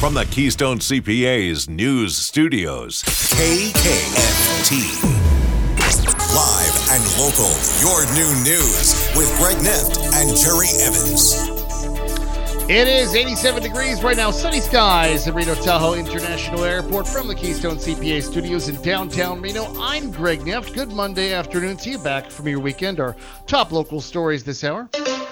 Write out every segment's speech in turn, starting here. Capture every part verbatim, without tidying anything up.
From the Keystone C P A's news studios, K K F T. Live and local, your new news with Greg Nift and Jerry Evans. It is eighty-seven degrees right now, sunny skies at Reno Tahoe International Airport from the Keystone C P A studios in downtown Reno. I'm Greg Nift. Good Monday afternoon to you, back from your weekend. Our top local stories this hour.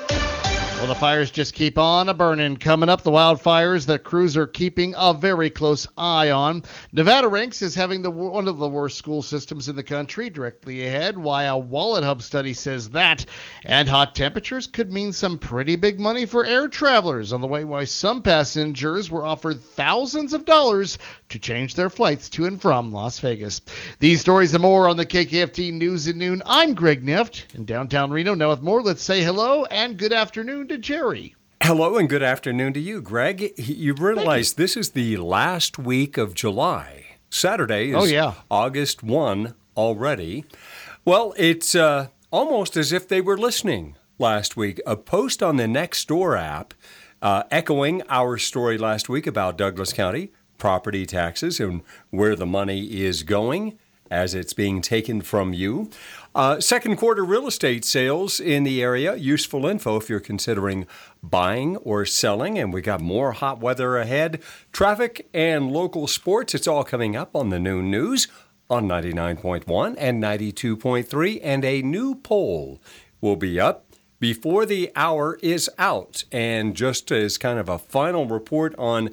Well, the fires just keep on a burning. Coming up, the wildfires that crews are keeping a very close eye on. Nevada ranks as having the one of the worst school systems in the country. Directly ahead, why a Wallet Hub study says that. And hot temperatures could mean some pretty big money for air travelers. On the way, why some passengers were offered thousands of dollars to change their flights to and from Las Vegas. These stories and more on the K K F T News at Noon. I'm Greg Nift in downtown Reno. Now with more, let's say hello and good afternoon to Jerry. Hello and good afternoon to you, Greg. You realize you. This is the last week of July. Saturday is oh, yeah. August first already. Well, it's uh, almost as if they were listening last week. A post on the Nextdoor app uh, echoing our story last week about Douglas County property taxes and where the money is going as it's being taken from you. Uh, second quarter real estate sales in the area. Useful info if you're considering buying or selling. And we got more hot weather ahead. Traffic and local sports. It's all coming up on the noon news on ninety-nine point one and ninety-two point three. And a new poll will be up before the hour is out. And just as kind of a final report on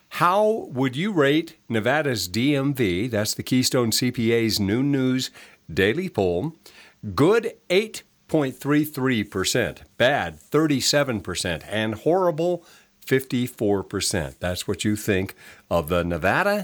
how would you rate Nevada's D M V? That's the Keystone C P A's Noon News Daily Poll. Good, eight point three three percent. Bad, thirty-seven percent. And horrible, fifty-four percent. That's what you think of the Nevada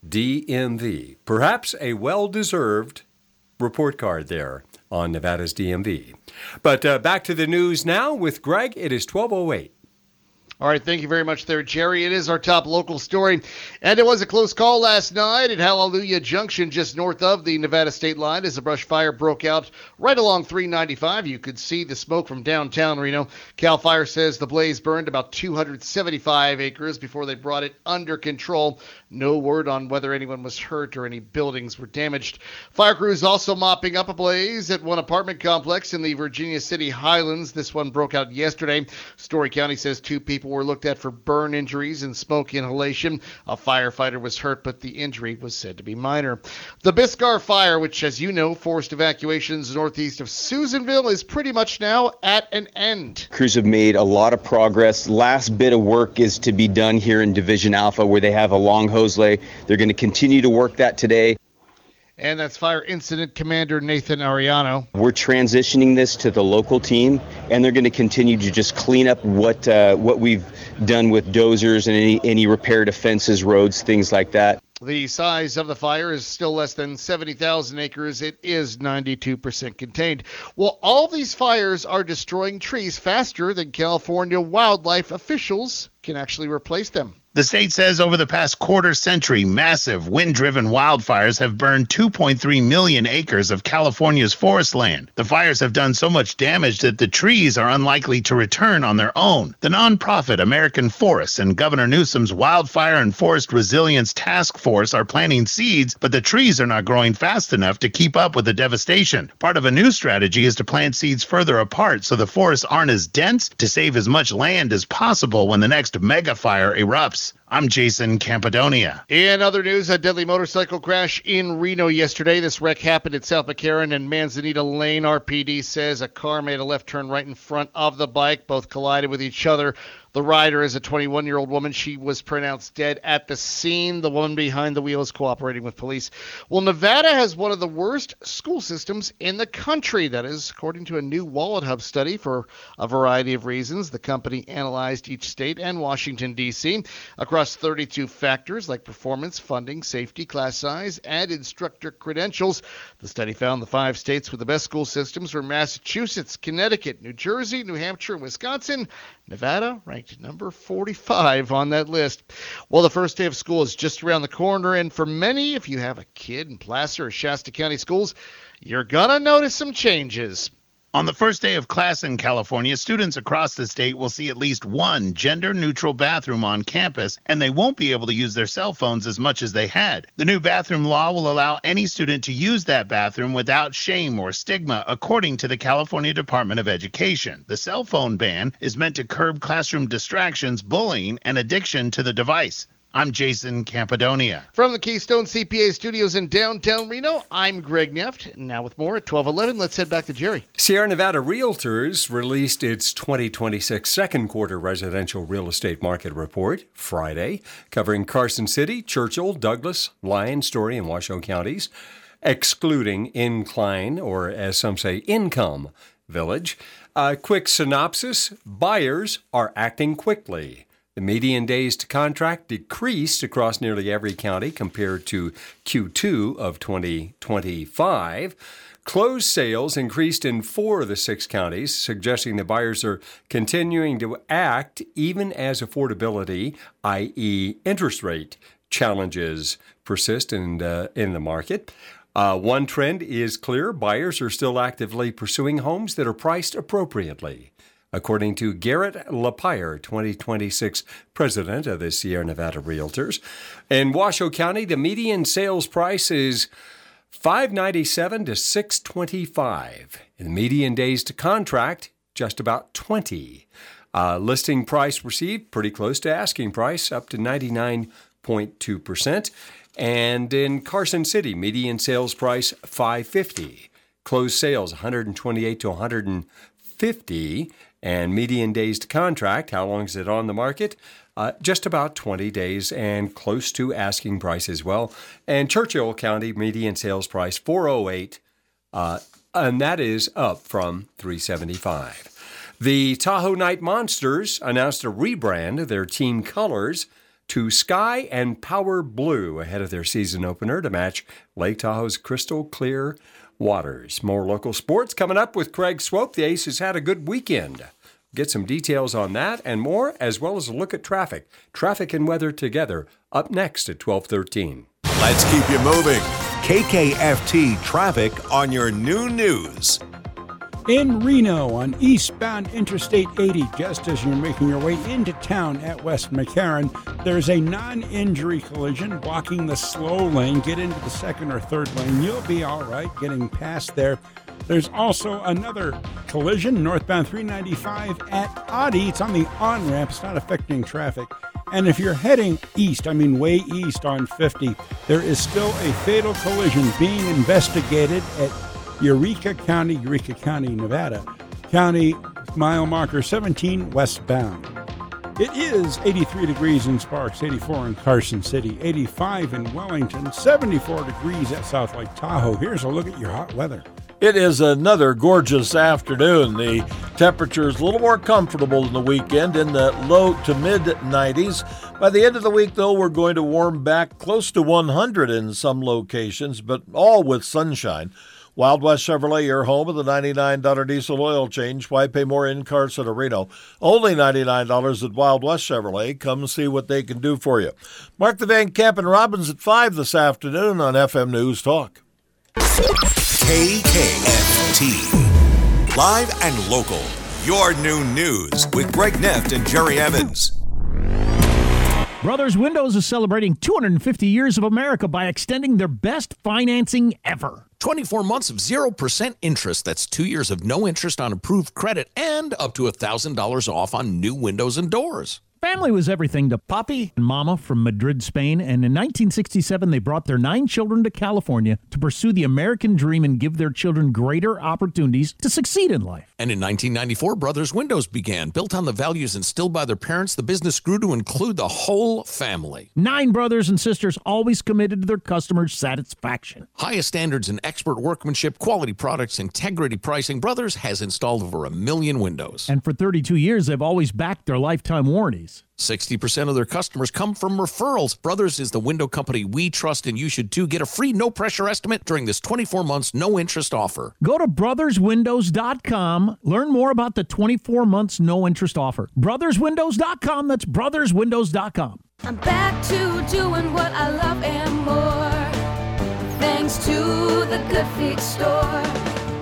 D M V. Perhaps a well-deserved report card there on Nevada's D M V. But uh, back to the news now with Greg. It is twelve oh eight. All right, thank you very much there, Jerry. It is our top local story. And it was a close call last night at Hallelujah Junction, just north of the Nevada state line, as a brush fire broke out right along three ninety-five. You could see the smoke from downtown Reno. CAL FIRE says the blaze burned about two hundred seventy-five acres before they brought it under control. No word on whether anyone was hurt or any buildings were damaged. Fire crews also mopping up a blaze at one apartment complex in the Virginia City Highlands. This one broke out yesterday. Story County says two people were looked at for burn injuries and smoke inhalation. A firefighter was hurt, but the injury was said to be minor. The Biscar fire, which, as you know, forced evacuations northeast of Susanville, is pretty much now at an end. Crews have made a lot of progress. Last bit of work is to be done here in Division Alpha, where they have a long hose lay. They're going to continue to work that today. And that's Fire Incident Commander Nathan Ariano. We're transitioning this to the local team, and they're going to continue to just clean up what uh, what we've done with dozers and any, any repair to fences, roads, things like that. The size of the fire is still less than seventy thousand acres. It is ninety-two percent contained. Well, all these fires are destroying trees faster than California wildlife officials can actually replace them. The state says over the past quarter century, massive wind-driven wildfires have burned two point three million acres of California's forest land. The fires have done so much damage that the trees are unlikely to return on their own. The nonprofit American Forests and Governor Newsom's Wildfire and Forest Resilience Task Force are planting seeds, but the trees are not growing fast enough to keep up with the devastation. Part of a new strategy is to plant seeds further apart so the forests aren't as dense, to save as much land as possible when the next mega fire erupts. I'm Jason Campodonia. In other news, a deadly motorcycle crash in Reno yesterday. This wreck happened at South McCarran and Manzanita Lane. R P D says a car made a left turn right in front of the bike. Both collided with each other. The rider is a twenty-one-year-old woman. She was pronounced dead at the scene. The woman behind the wheel is cooperating with police. Well, Nevada has one of the worst school systems in the country. That is, according to a new Wallet Hub study, for a variety of reasons. The company analyzed each state and Washington, D C across thirty-two factors like performance, funding, safety, class size, and instructor credentials. The study found the five states with the best school systems were Massachusetts, Connecticut, New Jersey, New Hampshire, and Wisconsin. Nevada ranked number forty-five on that list. Well, the first day of school is just around the corner, and for many, if you have a kid in Placer or Shasta County schools, you're going to notice some changes. On the first day of class in California, students across the state will see at least one gender-neutral bathroom on campus, and they won't be able to use their cell phones as much as they had. The new bathroom law will allow any student to use that bathroom without shame or stigma, according to the California Department of Education. The cell phone ban is meant to curb classroom distractions, bullying, and addiction to the device. I'm Jason Campadonia. From the Keystone C P A studios in downtown Reno, I'm Greg Neft. Now with more at twelve eleven, let's head back to Jerry. Sierra Nevada Realtors released its twenty twenty-six second quarter residential real estate market report Friday, covering Carson City, Churchill, Douglas, Lyon, Story, and Washoe counties, excluding Incline, or as some say, Income Village. A quick synopsis: buyers are acting quickly. The median days to contract decreased across nearly every county compared to Q two of twenty twenty-five. Closed sales increased in four of the six counties, suggesting the buyers are continuing to act even as affordability, that is interest rate challenges, persist in, uh, in the market. Uh, one trend is clear: buyers are still actively pursuing homes that are priced appropriately, according to Garrett Lapire, twenty twenty-six president of the Sierra Nevada Realtors. In Washoe County, the median sales price is five ninety-seven to six twenty-five. And the median days to contract, just about twenty. Uh, listing price received, pretty close to asking price, up to ninety-nine point two percent. And in Carson City, median sales price five fifty. Closed sales one twenty-eight to one fifty. And median days to contract, how long is it on the market? Uh, just about twenty days and close to asking price as well. And Churchill County, median sales price four oh eight, uh, and that is up from three seventy-five. The Tahoe Night Monsters announced a rebrand of their team colors to Sky and Power Blue ahead of their season opener to match Lake Tahoe's crystal clear waters. More local sports coming up with Craig Swope. The Aces had a good weekend. Get some details on that and more, as well as a look at traffic. Traffic and weather together, up next at twelve thirteen. Let's keep you moving. K K F T traffic on your new news. In Reno on eastbound Interstate eighty, just as you're making your way into town at West McCarran, there's a non-injury collision blocking the slow lane. Get into the second or third lane. You'll be all right getting past there. There's also another collision northbound three ninety-five at Oddie. It's on the on-ramp. It's not affecting traffic. And if you're heading east, I mean way east on fifty, there is still a fatal collision being investigated at Eureka County, Eureka County, Nevada. County mile marker seventeen westbound. It is eighty-three degrees in Sparks, eighty-four in Carson City, eighty-five in Wellington, seventy-four degrees at South Lake Tahoe. Here's a look at your hot weather. It is another gorgeous afternoon. The temperature is a little more comfortable than the weekend in the low to mid nineties. By the end of the week, though, we're going to warm back close to one hundred in some locations, but all with sunshine. Wild West Chevrolet, your home of the ninety-nine dollars diesel oil change. Why pay more in Carson or Reno? Only ninety-nine dollars at Wild West Chevrolet. Come see what they can do for you. Mark the Van Camp and Robbins at five this afternoon on F M News Talk. K K F T. Live and local. Your new news with Greg Neft and Jerry Evans. Brothers Windows is celebrating two hundred fifty years of America by extending their best financing ever. twenty-four months of zero percent interest. That's two years of no interest on approved credit and up to one thousand dollars off on new windows and doors. Family was everything to Papi and Mama from Madrid, Spain, and in nineteen sixty-seven they brought their nine children to California to pursue the American dream and give their children greater opportunities to succeed in life. And in nineteen ninety-four, Brothers Windows began. Built on the values instilled by their parents, the business grew to include the whole family. Nine brothers and sisters always committed to their customers' satisfaction. Highest standards in expert workmanship, quality products, integrity pricing. Brothers has installed over a million windows. And for thirty-two years, they've always backed their lifetime warranties. sixty percent of their customers come from referrals. Brothers is the window company we trust, and you should too. Get a free no-pressure estimate during this twenty-four months no-interest offer. Go to brothers windows dot com. Learn more about the twenty-four months no-interest offer. brothers windows dot com. That's brothers windows dot com. I'm back to doing what I love and more. Thanks to the Good Feet store.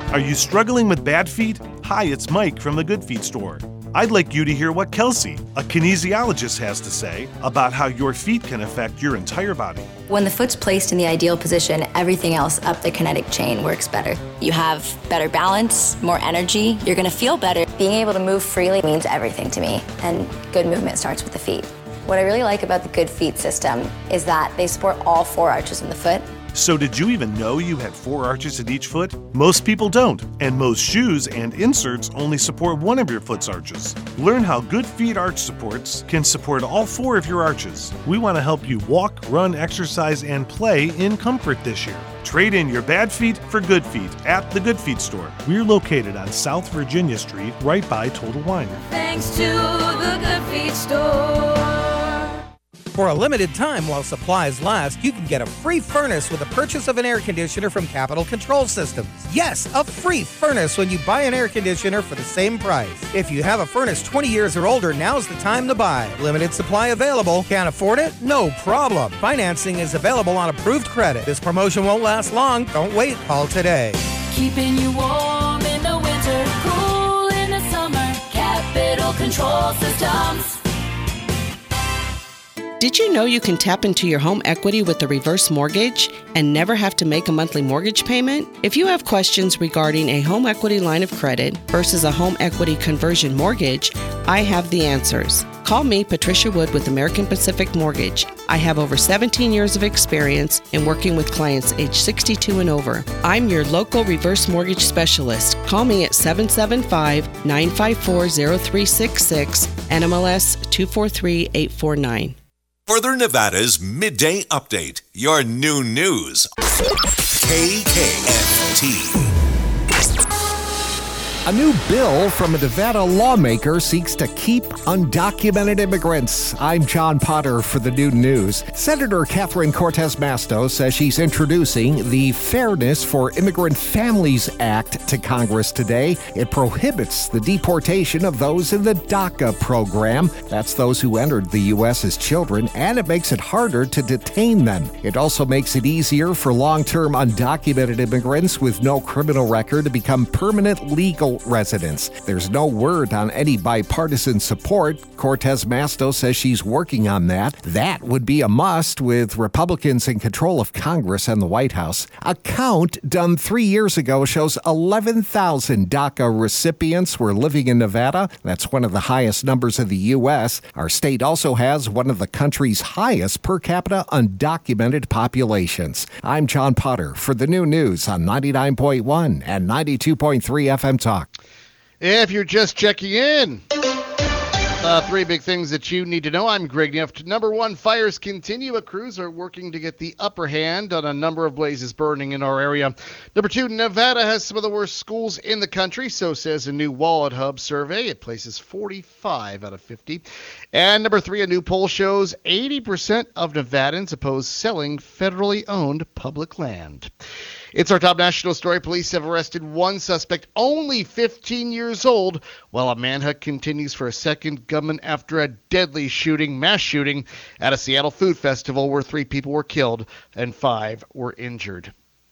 Are you struggling with bad feet? Hi, it's Mike from the Good Feet store. I'd like you to hear what Kelsey, a kinesiologist, has to say about how your feet can affect your entire body. When the foot's placed in the ideal position, everything else up the kinetic chain works better. You have better balance, more energy, you're gonna feel better. Being able to move freely means everything to me, and good movement starts with the feet. What I really like about the Good Feet system is that they support all four arches in the foot. So did you even know you had four arches in each foot? Most people don't, and most shoes and inserts only support one of your foot's arches. Learn how Good Feet arch supports can support all four of your arches. We want to help you walk, run, exercise, and play in comfort this year. Trade in your bad feet for good feet at the Good Feet store. We're located on South Virginia Street, right by Total Wine. Thanks to the Good Feet store. For a limited time while supplies last, you can get a free furnace with the purchase of an air conditioner from Capital Control Systems. Yes, a free furnace when you buy an air conditioner for the same price. If you have a furnace twenty years or older, now's the time to buy. Limited supply available. Can't afford it? No problem. Financing is available on approved credit. This promotion won't last long. Don't wait. Call today. Keeping you warm in the winter, cool in the summer. Capital Control Systems. Did you know you can tap into your home equity with a reverse mortgage and never have to make a monthly mortgage payment? If you have questions regarding a home equity line of credit versus a home equity conversion mortgage, I have the answers. Call me, Patricia Wood, with American Pacific Mortgage. I have over seventeen years of experience in working with clients age sixty-two and over. I'm your local reverse mortgage specialist. Call me at seven seven five, nine five four, zero three six six, N M L S two four three, eight four nine. Further Nevada's Midday Update, your new news. K K F T. A new bill from a Nevada lawmaker seeks to keep undocumented immigrants. I'm John Potter for the New News. Senator Catherine Cortez Masto says she's introducing the Fairness for Immigrant Families Act to Congress today. It prohibits the deportation of those in the DACA program. That's those who entered the U S as children, and it makes it harder to detain them. It also makes it easier for long-term undocumented immigrants with no criminal record to become permanent legal residents. There's no word on any bipartisan support. Cortez Masto says she's working on that. That would be a must with Republicans in control of Congress and the White House. A count done three years ago shows eleven thousand DACA recipients were living in Nevada. That's one of the highest numbers in the U S. Our state also has one of the country's highest per capita undocumented populations. I'm John Potter for the New News on ninety-nine point one and ninety-two point three F M Talk. If you're just checking in, uh, three big things that you need to know. I'm Greg Neff. Number one, fires continue. A crews are working to get the upper hand on a number of blazes burning in our area. Number two, Nevada has some of the worst schools in the country, so says a new Wallet Hub survey. It places forty-five out of fifty. And number three, a new poll shows eighty percent of Nevadans oppose selling federally owned public land. It's our top national story. Police have arrested one suspect, only fifteen years old, while a manhunt continues for a second gunman after a deadly shooting, mass shooting, at a Seattle food festival where three people were killed and five were injured.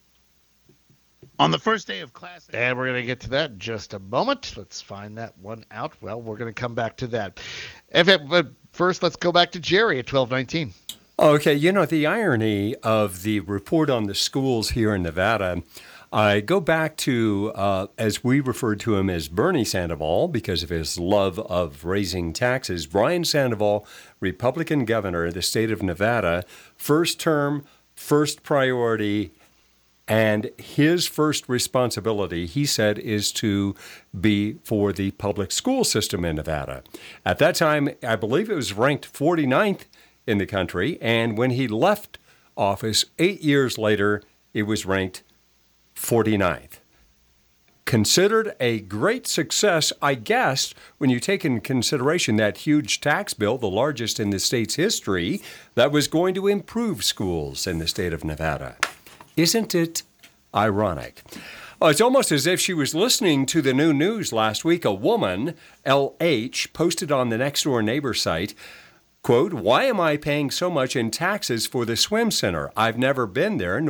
On the first day of class. And we're going to get to that in just a moment. Let's find that one out. Well, we're going to come back to that. If it, but first, let's go back to Jerry at twelve nineteen. Okay, you know, the irony of the report on the schools here in Nevada, I go back to, uh, as we referred to him as Bernie Sandoval, because of his love of raising taxes. Brian Sandoval, Republican governor of the state of Nevada, first term, first priority, and his first responsibility, he said, is to be for the public school system in Nevada. At that time, I believe it was ranked forty-ninth in the country, and when he left office eight years later, it was ranked forty-ninth. Considered a great success, I guess, when you take into consideration that huge tax bill, the largest in the state's history, that was going to improve schools in the state of Nevada. Isn't it ironic? Oh, it's almost as if she was listening to the new news last week. A woman, L H, posted on the Nextdoor Neighbor site, quote, "Why am I paying so much in taxes for the swim center? I've never been there, nor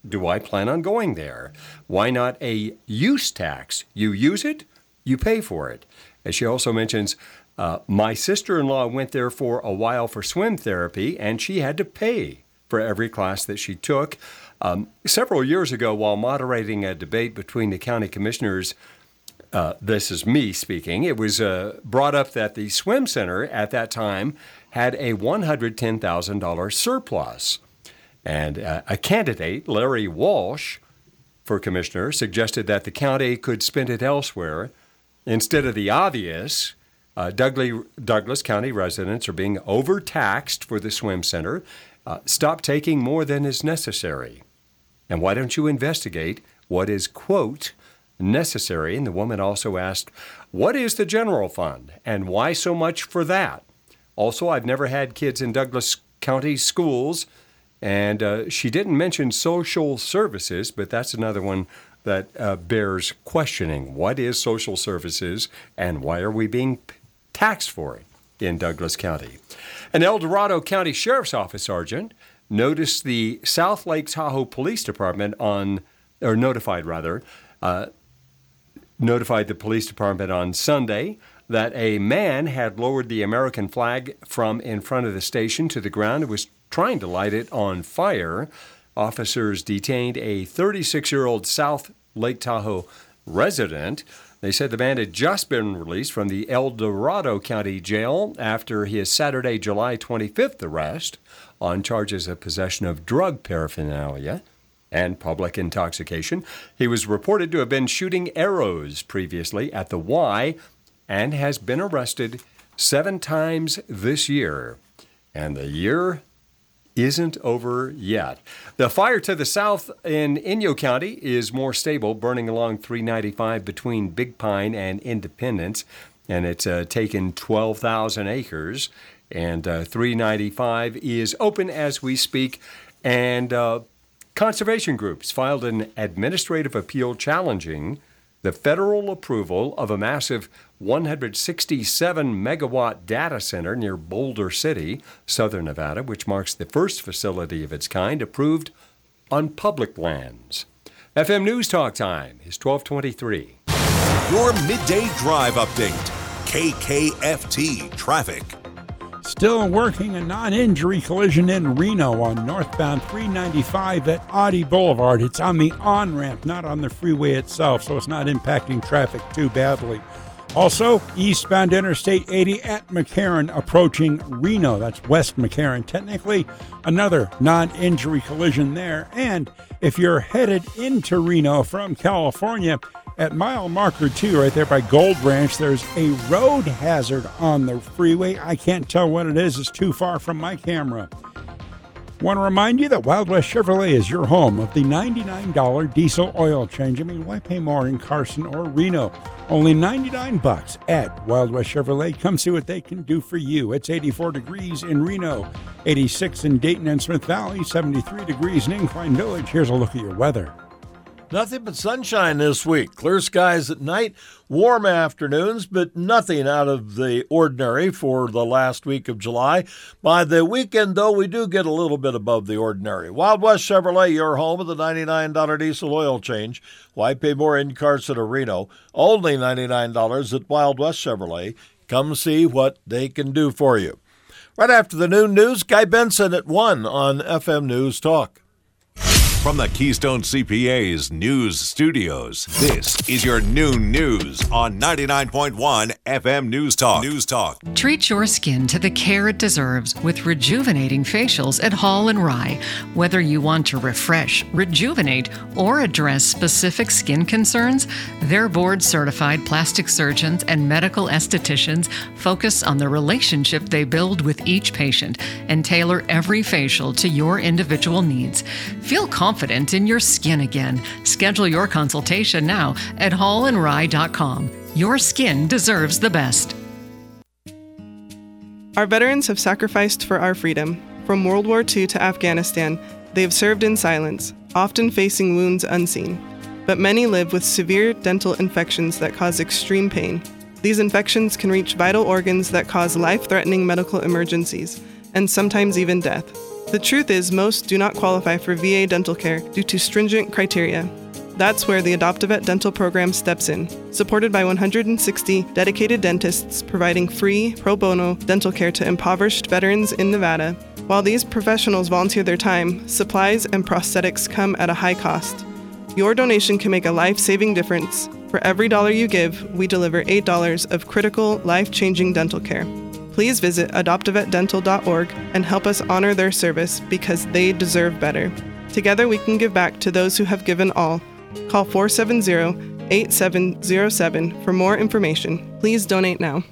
do I plan on going there? Why not a use tax? You use it, you pay for it. And she also mentions, uh, my sister-in-law went there for a while for swim therapy, and she had to pay for every class that she took. Um, several years ago, while moderating a debate between the county commissioners, uh, this is me speaking, it was uh, brought up that the swim center at that time had a one hundred ten thousand dollars surplus. And uh, a candidate, Larry Walsh, for commissioner, suggested that the county could spend it elsewhere. Instead of the obvious, uh, Douglas, Douglas County residents are being overtaxed for the swim center. Uh, stop taking more than is necessary. And why don't you investigate what is, quote, necessary? And the woman also asked, what is the general fund and why so much for that? Also, I've never had kids in Douglas County schools, and uh, she didn't mention social services, but that's another one that uh, bears questioning. What is social services and why are we being taxed for it in Douglas County? An El Dorado County Sheriff's Office sergeant noticed the South Lake Tahoe Police Department on, or notified rather, uh, notified the police department on Sunday that a man had lowered the American flag from in front of the station to the ground and was trying to light it on fire. Officers detained a thirty-six-year-old South Lake Tahoe resident. They said the man had just been released from the El Dorado County Jail after his Saturday, July twenty-fifth arrest on charges of possession of drug paraphernalia and public intoxication. He was reported to have been shooting arrows previously at the Y and has been arrested seven times this year. And the year isn't over yet. The fire to the south in Inyo County is more stable, burning along three ninety-five between Big Pine and Independence, and it's uh, taken twelve thousand acres, and uh, three ninety-five is open as we speak, and uh, conservation groups filed an administrative appeal challenging the federal approval of a massive one hundred sixty-seven megawatt data center near Boulder City, southern Nevada, which marks the first facility of its kind approved on public lands. F M News Talk time is twelve twenty-three. Your midday drive update. K K F T traffic. Still working a non-injury collision in Reno on northbound three ninety-five at Audi Boulevard. It's on the on-ramp, not on the freeway itself, so it's not impacting traffic too badly. Also, eastbound Interstate eighty at McCarran approaching Reno. That's West McCarran. Technically, another non-injury collision there. And if you're headed into Reno from California, at mile marker two, right there by Gold Ranch, there's a road hazard on the freeway. I can't tell what it is. It's too far from my camera. Want to remind you that Wild West Chevrolet is your home of the ninety-nine dollars diesel oil change. I mean, why pay more in Carson or Reno? Only ninety-nine bucks at Wild West Chevrolet. Come see what they can do for you. It's eighty-four degrees in Reno, eighty-six in Dayton and Smith Valley, seventy-three degrees in Incline Village. Here's a look at your weather. Nothing but sunshine this week. Clear skies at night, warm afternoons, but nothing out of the ordinary for the last week of July. By the weekend, though, we do get a little bit above the ordinary. Wild West Chevrolet, your home of the ninety-nine dollars diesel oil change. Why pay more in Carson or Reno? Only ninety-nine dollars at Wild West Chevrolet. Come see what they can do for you. Right after the noon news, Guy Benson at one on F M News Talk. From the Keystone C P A's news studios, this is your noon news on ninety-nine point one F M News Talk. News Talk. Treat your skin to the care it deserves with rejuvenating facials at Hall and Rye. Whether you want to refresh, rejuvenate, or address specific skin concerns, their board-certified plastic surgeons and medical estheticians focus on the relationship they build with each patient and tailor every facial to your individual needs. Feel confident Confident in your skin again. Schedule your consultation now at hall and rye dot com. Your skin deserves the best. Our veterans have sacrificed for our freedom. From World War Two to Afghanistan, they have served in silence, often facing wounds unseen. But many live with severe dental infections that cause extreme pain. These infections can reach vital organs that cause life-threatening medical emergencies, and sometimes even death. The truth is, most do not qualify for V A dental care due to stringent criteria. That's where the Adopt-A-Vet dental program steps in, supported by one hundred sixty dedicated dentists providing free, pro bono dental care to impoverished veterans in Nevada. While these professionals volunteer their time, supplies and prosthetics come at a high cost. Your donation can make a life-saving difference. For every dollar you give, we deliver eight dollars of critical, life-changing dental care. Please visit adopt a vet dental dot org and help us honor their service because they deserve better. Together we can give back to those who have given all. Call four seven zero, eight seven zero seven for more information. Please donate now.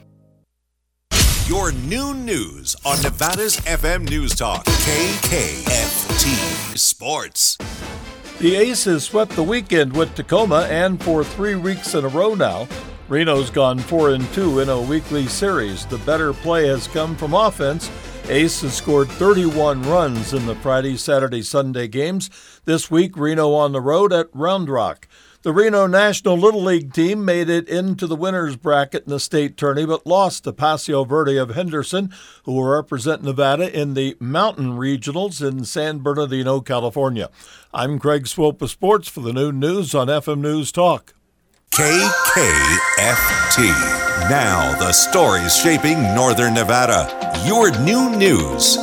Your noon news on Nevada's F M News Talk, K K F T Sports. The Aces swept the weekend with Tacoma, and for three weeks in a row now, Reno's gone four and two in a weekly series. The better play has come from offense. Aces scored thirty-one runs in the Friday, Saturday, Sunday games. This week, Reno on the road at Round Rock. The Reno National Little League team made it into the winner's bracket in the state tourney, but lost to Paseo Verde of Henderson, who will represent Nevada in the Mountain Regionals in San Bernardino, California. I'm Craig Swope of Sports for the Noon News on F M News Talk. K K F T. Now the stories shaping Northern Nevada. Your Noon News.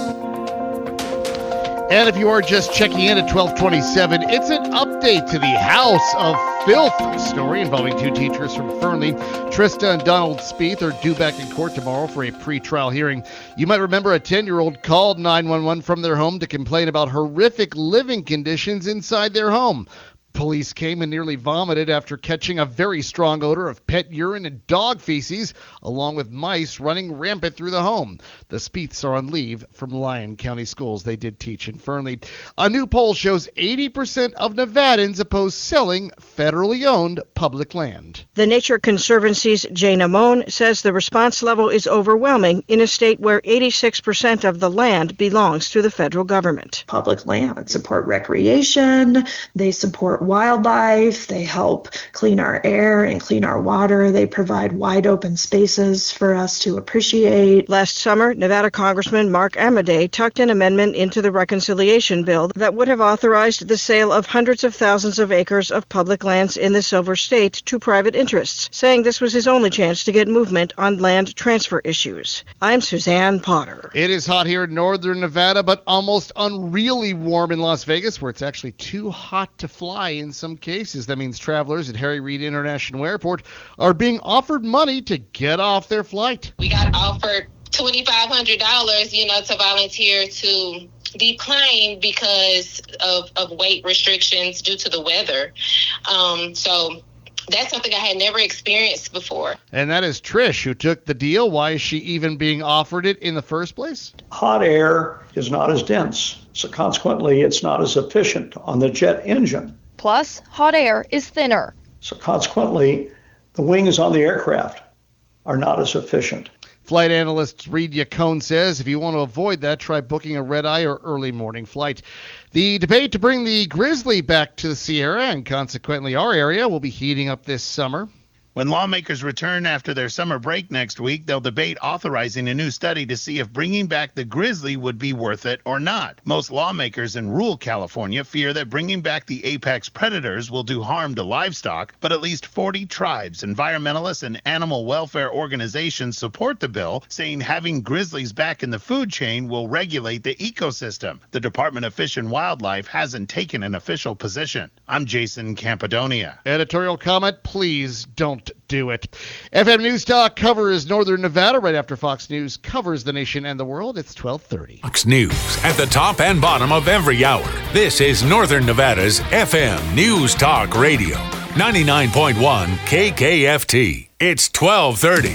And if you are just checking in at twelve twenty-seven, it's an update to the House of Filth story involving two teachers from Fernley. Trista and Donald Spieth are due back in court tomorrow for a pre-trial hearing. You might remember a ten-year-old called nine one one from their home to complain about horrific living conditions inside their home. Police came and nearly vomited after catching a very strong odor of pet urine and dog feces, along with mice running rampant through the home. The Spieths are on leave from Lyon County Schools. They did teach in Fernley. A new poll shows eighty percent of Nevadans oppose selling federally owned public land. The Nature Conservancy's Jane Amon says the response level is overwhelming in a state where eighty-six percent of the land belongs to the federal government. Public land support recreation, they support wildlife, they help clean our air and clean our water, they provide wide open spaces for us to appreciate. Last summer, Nevada Congressman Mark Amadei tucked an amendment into the reconciliation bill that would have authorized the sale of hundreds of thousands of acres of public lands in the Silver State to private interests, saying this was his only chance to get movement on land transfer issues. I'm Suzanne Potter. It is hot here in northern Nevada, but almost unreally warm in Las Vegas, where it's actually too hot to fly in some cases. That means travelers at Harry Reid International Airport are being offered money to get off their flight. We got offered twenty-five hundred dollars, you know, to volunteer to decline because of, of weight restrictions due to the weather. Um, so that's something I had never experienced before. And that is Trish, who took the deal. Why is she even being offered it in the first place? Hot air is not as dense, so consequently it's not as efficient on the jet engine. Plus, hot air is thinner. So consequently, the wings on the aircraft are not as efficient. Flight analyst Reed Yacone says if you want to avoid that, try booking a red-eye or early morning flight. The debate to bring the Grizzly back to the Sierra and consequently our area will be heating up this summer. When lawmakers return after their summer break next week, they'll debate authorizing a new study to see if bringing back the grizzly would be worth it or not. Most lawmakers in rural California fear that bringing back the apex predators will do harm to livestock, but at least forty tribes, environmentalists, and animal welfare organizations support the bill, saying having grizzlies back in the food chain will regulate the ecosystem. The Department of Fish and Wildlife hasn't taken an official position. I'm Jason Campidonia. Editorial comment, please don't do it. F M News Talk covers Northern Nevada right after Fox News covers the nation and the world. It's twelve thirty. Fox News at the top and bottom of every hour. This is Northern Nevada's F M News Talk Radio, ninety-nine point one K K F T. It's twelve thirty.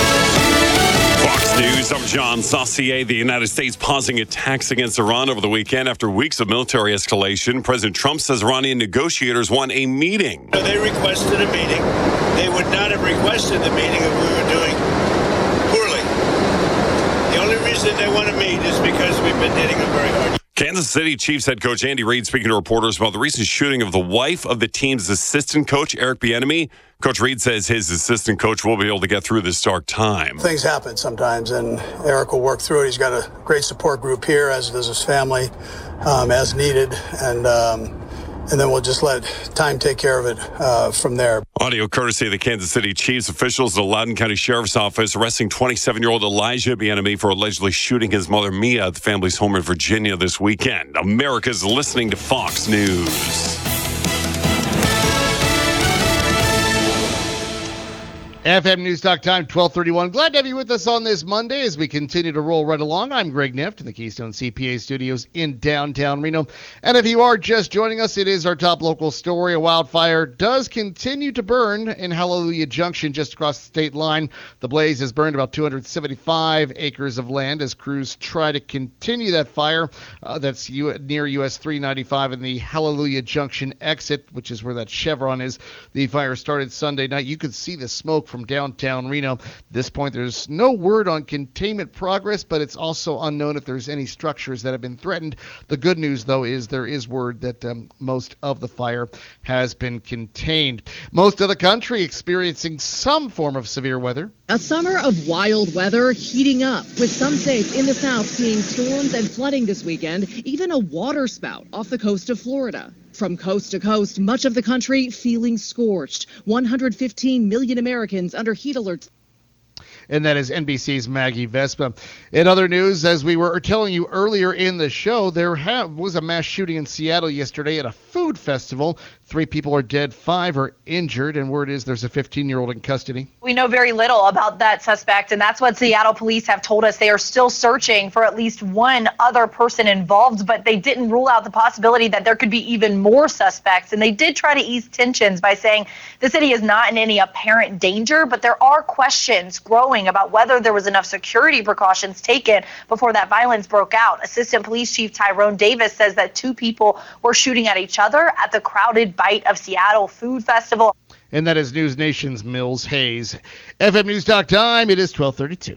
Fox News, I'm John Saucier. The United States pausing attacks against Iran over the weekend after weeks of military escalation. President Trump says Iranian negotiators want a meeting. They requested a meeting. They would not have requested the meeting if we were doing poorly. The only reason they want to meet is because we've been hitting them very hard. Kansas City Chiefs head coach Andy Reid speaking to reporters about the recent shooting of the wife of the team's assistant coach, Eric Bieniemy. Coach Reed says his assistant coach will be able to get through this dark time. Things happen sometimes, and Eric will work through it. He's got a great support group here, as does his family, um, as needed, and um, and then we'll just let time take care of it uh, from there. Audio courtesy of the Kansas City Chiefs. Officials at the Loudoun County Sheriff's Office arresting twenty-seven-year-old Elijah Bieniemy for allegedly shooting his mother Mia at the family's home in Virginia this weekend. America's listening to Fox News. F M News Talk Time, twelve thirty-one. Glad to have you with us on this Monday as we continue to roll right along. I'm Greg Nift in the Keystone C P A studios in downtown Reno. And if you are just joining us, it is our top local story. A wildfire does continue to burn in Hallelujah Junction just across the state line. The blaze has burned about two hundred seventy-five acres of land as crews try to continue that fire. Uh, that's U- near U S three ninety-five and the Hallelujah Junction exit, which is where that Chevron is. The fire started Sunday night. You could see the smoke from downtown Reno. At this point, there's no word on containment progress, but it's also unknown if there's any structures that have been threatened. The good news, though, is there is word that um, most of the fire has been contained. Most of the country experiencing some form of severe weather. A summer of wild weather heating up, with some states in the south seeing storms and flooding this weekend, even a water spout off the coast of Florida. From coast to coast, much of the country feeling scorched. one hundred fifteen million Americans under heat alerts. And that is N B C's Maggie Vespa. In other news, as we were telling you earlier in the show, there have, was a mass shooting in Seattle yesterday at a food festival. Three people are dead, five are injured, and word is there's a fifteen-year-old in custody. We know very little about that suspect, and that's what Seattle police have told us. They are still searching for at least one other person involved, but they didn't rule out the possibility that there could be even more suspects. And they did try to ease tensions by saying the city is not in any apparent danger, but there are questions growing about whether there was enough security precautions taken before that violence broke out. Assistant Police Chief Tyrone Davis says that two people were shooting at each other at the crowded Bite of Seattle Food Festival. And that is News Nation's Mills Hayes. F M News Talk Time, it is twelve thirty-two.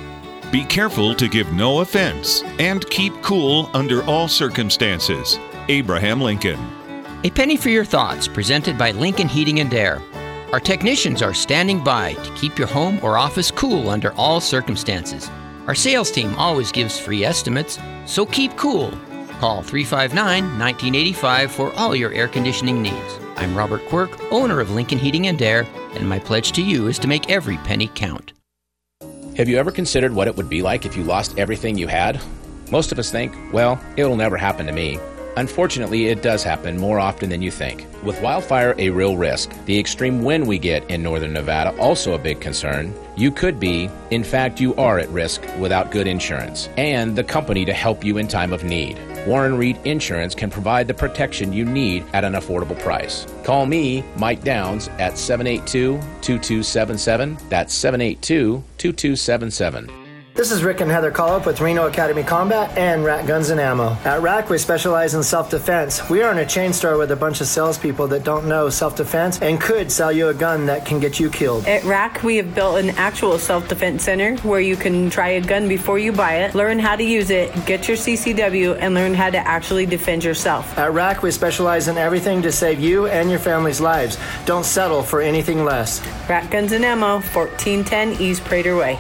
Be careful to give no offense and keep cool under all circumstances. Abraham Lincoln. A penny for your thoughts, presented by Lincoln Heating and Air. Our technicians are standing by to keep your home or office cool under all circumstances. Our sales team always gives free estimates, so keep cool. Call three five nine, one nine eight five for all your air conditioning needs. I'm Robert Quirk, owner of Lincoln Heating and Air, and my pledge to you is to make every penny count. Have you ever considered what it would be like if you lost everything you had? Most of us think, well, it'll never happen to me. Unfortunately, it does happen more often than you think. With wildfire a real risk, the extreme wind we get in northern Nevada also a big concern, you could be, in fact you are at risk without good insurance, and the company to help you in time of need. Warren Reed Insurance can provide the protection you need at an affordable price. Call me, Mike Downs, at seven eight two, two two seven seven. That's seven eight two, two two seven seven. This is Rick and Heather Collop with Reno Academy Combat and Rack Guns and Ammo. At Rack, we specialize in self-defense. We aren't a chain store with a bunch of salespeople that don't know self-defense and could sell you a gun that can get you killed. At Rack, we have built an actual self-defense center where you can try a gun before you buy it, learn how to use it, get your C C W, and learn how to actually defend yourself. At Rack, we specialize in everything to save you and your family's lives. Don't settle for anything less. Rack Guns and Ammo, fourteen ten East Prater Way.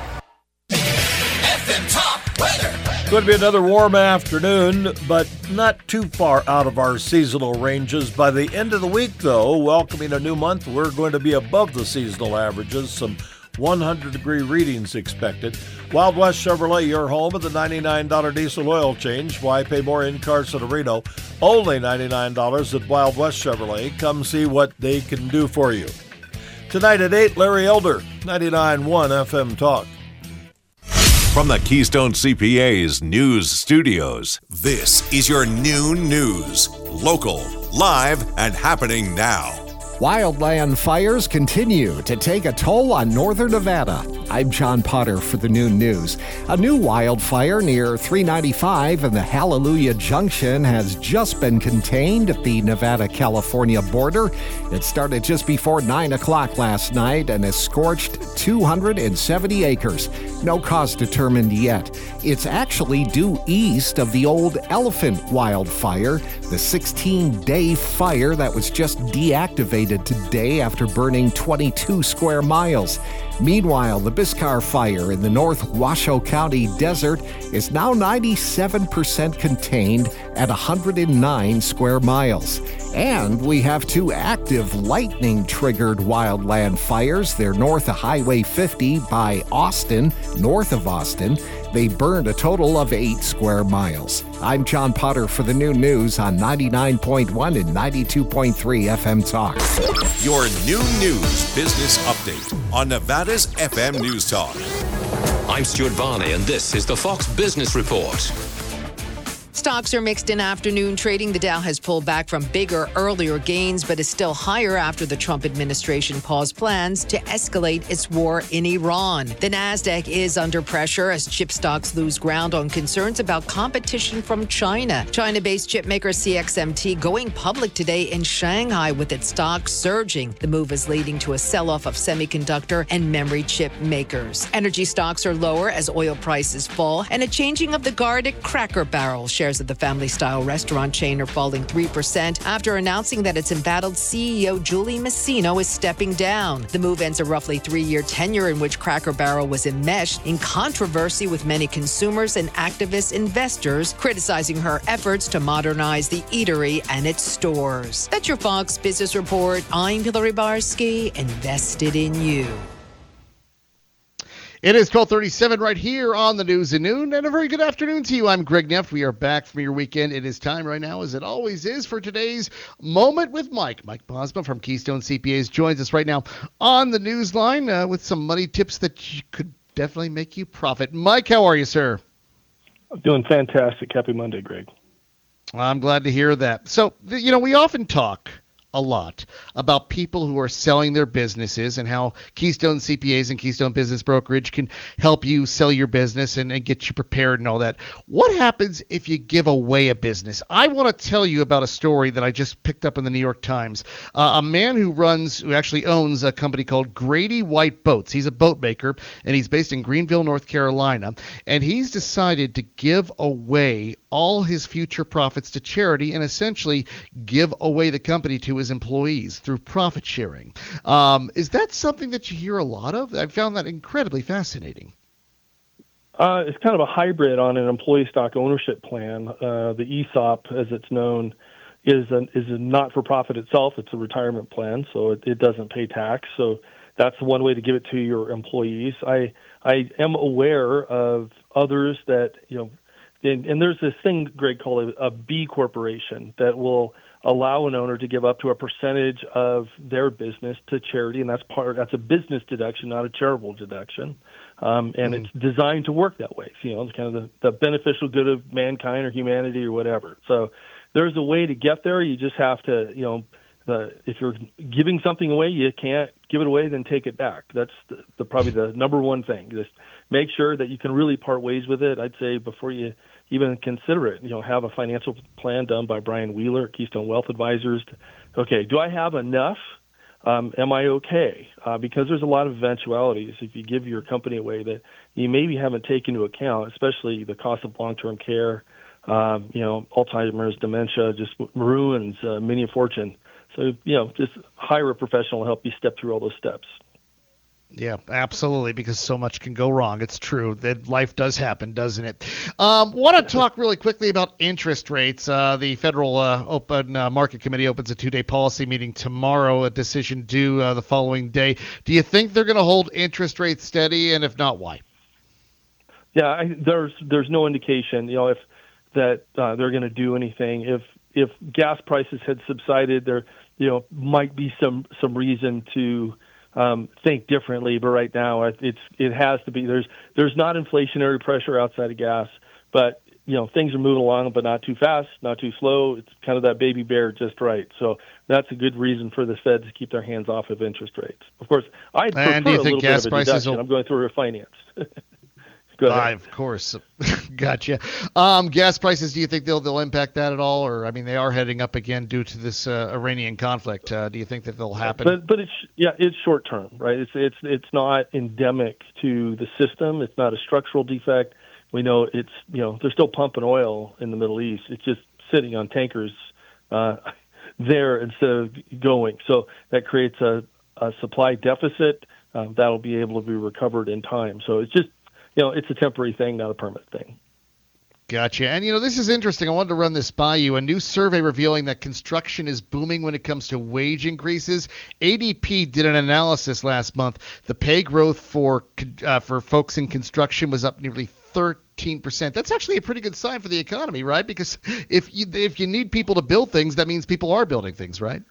It's going to be another warm afternoon, but not too far out of our seasonal ranges. By the end of the week, though, welcoming a new month, we're going to be above the seasonal averages. Some one hundred degree readings expected. Wild West Chevrolet, your home of the ninety-nine dollars diesel oil change. Why pay more in Carson Reno? Only ninety-nine dollars at Wild West Chevrolet. Come see what they can do for you. Tonight at eight, Larry Elder, ninety-nine point one F M Talk. From the Keystone C P A's news studios, this is your noon news. Local, live, and happening now. Wildland fires continue to take a toll on northern Nevada. I'm John Potter for the Noon News. A new wildfire near three ninety-five and the Hallelujah Junction has just been contained at the Nevada-California border. It started just before nine o'clock last night and has scorched two hundred seventy acres. No cause determined yet. It's actually due east of the old Elephant wildfire, the sixteen-day fire that was just deactivated today after burning twenty-two square miles. Meanwhile, the Biscar fire in the North Washoe County desert is now ninety-seven percent contained at one hundred nine square miles. And we have two active lightning-triggered wildland fires. They're north of Highway fifty by Austin, north of Austin. They burned a total of eight square miles. I'm John Potter for the Noon News on ninety-nine point one and ninety-two point three F M Talk. Your Noon News Business Update on Nevada's F M News Talk. I'm Stuart Varney, and this is the Fox Business Report. Stocks are mixed in afternoon trading. The Dow has pulled back from bigger, earlier gains, but is still higher after the Trump administration paused plans to escalate its war in Iran. The Nasdaq is under pressure as chip stocks lose ground on concerns about competition from China. China-based chipmaker C X M T going public today in Shanghai with its stock surging. The move is leading to a sell-off of semiconductor and memory chip makers. Energy stocks are lower as oil prices fall, and a changing of the guard at Cracker Barrel. Shares of the family-style restaurant chain are falling three percent after announcing that its embattled C E O Julie Masino is stepping down. The move ends a roughly three-year tenure in which Cracker Barrel was enmeshed in controversy with many consumers and activist investors criticizing her efforts to modernize the eatery and its stores. That's your Fox Business Report. I'm Hillary Barsky, invested in you. It is twelve thirty-seven right here on the News at Noon, and a very good afternoon to you. I'm Greg Neff. We are back from your weekend. It is time right now, as it always is, for today's Moment with Mike. Mike Bosma from Keystone C P As joins us right now on the news line uh, with some money tips that could definitely make you profit. Mike, how are you, sir? I'm doing fantastic. Happy Monday, Greg. I'm glad to hear that. So, you know, we often talk a lot about people who are selling their businesses and how Keystone C P As and Keystone Business Brokerage can help you sell your business and, and get you prepared and all that. What happens if you give away a business? I want to tell you about a story that I just picked up in the New York Times. Uh, a man who runs, who actually owns a company called Grady White Boats. He's a boat maker, and he's based in Greenville, North Carolina. And he's decided to give away all his future profits to charity and essentially give away the company to his employees through profit sharing. Um, is that something that you hear a lot of? I found that incredibly fascinating. Uh, it's kind of a hybrid on an employee stock ownership plan. Uh, the E S O P, as it's known, is a, is a not-for-profit itself. It's a retirement plan, so it, it doesn't pay tax. So that's one way to give it to your employees. I I am aware of others that, you know, And, and there's this thing, Greg, called a, a B corporation that will allow an owner to give up to a percentage of their business to charity, and that's part. That's a business deduction, not a charitable deduction, um, and mm-hmm. it's designed to work that way. So, you know, it's kind of the, the beneficial good of mankind or humanity or whatever. So there's a way to get there. You just have to, you know, the, if you're giving something away, you can't give it away, then take it back. That's the, the probably the number one thing. Just make sure that you can really part ways with it. I'd say before you even consider it, you know, have a financial plan done by Brian Wheeler at Keystone Wealth Advisors. To, okay, do I have enough? Um, am I okay? Uh, because there's a lot of eventualities if you give your company away that you maybe haven't taken into account, especially the cost of long-term care. Um, you know, Alzheimer's, dementia just ruins uh, many a fortune. So, you know, just hire a professional to help you step through all those steps. Yeah, absolutely, because so much can go wrong. It's true that life does happen, doesn't it? Um, want to talk really quickly about interest rates. Uh, the Federal uh, Open uh, Market Committee opens a two-day policy meeting tomorrow, a decision due uh, the following day. Do you think they're going to hold interest rates steady, and if not, why? Yeah, I, there's there's no indication, you know, if that uh, they're going to do anything. If if gas prices had subsided, there, you know, might be some some reason to Um, think differently, but right now it's it has to be. There's there's not inflationary pressure outside of gas, but you know, things are moving along, but not too fast, not too slow. It's kind of that baby bear just right. So that's a good reason for the Fed to keep their hands off of interest rates. Of course, I'd prefer and do you a think little gas bit of a prices deduction. will... I'm going through refinance. Go ahead. Ah, of course. Gotcha. Um, gas prices, do you think they'll they'll impact that at all? Or, I mean, they are heading up again due to this uh, Iranian conflict. Uh, do you think that they'll happen? But but it's yeah, it's short term, right? It's it's it's not endemic to the system. It's not a structural defect. We know it's, you know, they're still pumping oil in the Middle East. It's just sitting on tankers uh, there instead of going. So that creates a, a supply deficit uh, that'll be able to be recovered in time. So it's just, you know, it's a temporary thing, not a permanent thing. Gotcha. And, you know, this is interesting. I wanted to run this by you. A new survey revealing that construction is booming when it comes to wage increases. A D P did an analysis last month. The pay growth for uh, for folks in construction was up nearly thirteen percent. That's actually a pretty good sign for the economy, right? Because if you if you need people to build things, that means people are building things, right?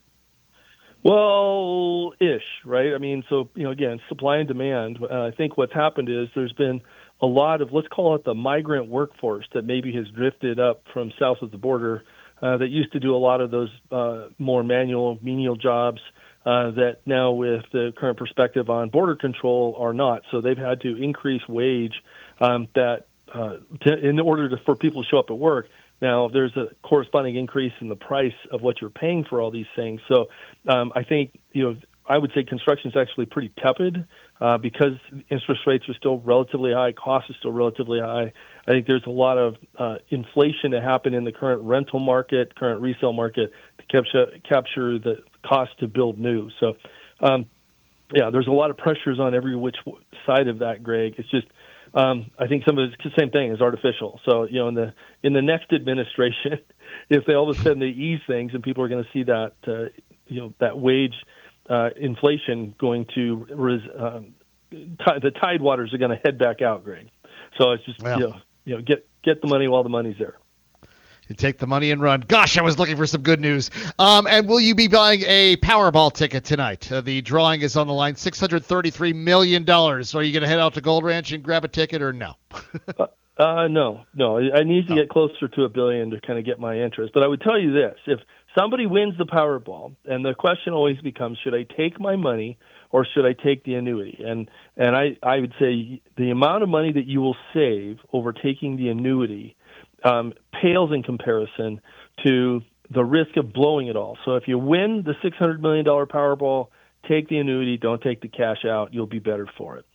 Well, ish, right? I mean, so, you know, again, supply and demand. Uh, I think what's happened is there's been a lot of, let's call it the migrant workforce that maybe has drifted up from south of the border uh, that used to do a lot of those uh, more manual, menial jobs uh, that now with the current perspective on border control are not. So they've had to increase wage um, that uh, to, in order to, for people to show up at work. Now, there's a corresponding increase in the price of what you're paying for all these things. So um, I think, you know, I would say construction is actually pretty tepid uh, because interest rates are still relatively high, costs are still relatively high. I think there's a lot of uh, inflation to happen in the current rental market, current resale market to capture, capture the cost to build new. So, um, yeah, there's a lot of pressures on every which side of that, Greg. It's just, um, I think some of it's the same thing as artificial. So, you know, in the in the next administration, if they all of a sudden they ease things and people are going to see that, uh, you know, that wage uh, inflation going to, res- um, t- the tidewaters are going to head back out, Greg. So it's just, well, you know, you know, get get the money while the money's there. You take the money and run. Gosh, I was looking for some good news. Um, and will you be buying a Powerball ticket tonight? Uh, the drawing is on the line, six hundred thirty-three million dollars. So are you going to head out to Gold Ranch and grab a ticket or no? uh, uh, no, no. I need to oh. get closer to a billion to kind of get my interest. But I would tell you this. If somebody wins the Powerball, and the question always becomes, should I take my money or should I take the annuity? And and I, I would say the amount of money that you will save over taking the annuity Um, pales in comparison to the risk of blowing it all. So if you win the six hundred million dollars Powerball, take the annuity, don't take the cash out. You'll be better for it.